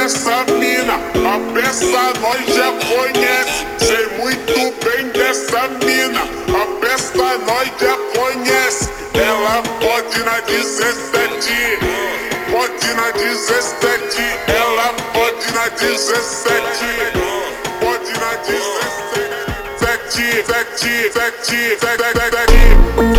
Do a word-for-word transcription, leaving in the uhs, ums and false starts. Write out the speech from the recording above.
dessa mina, a peça nós já conhece. Sei muito bem dessa mina, a peça nós já conhece. Ela pode na dezessete, pode na dezessete, ela pode na dezessete, pode na dezessete, sete, sete, sete, sete, sete.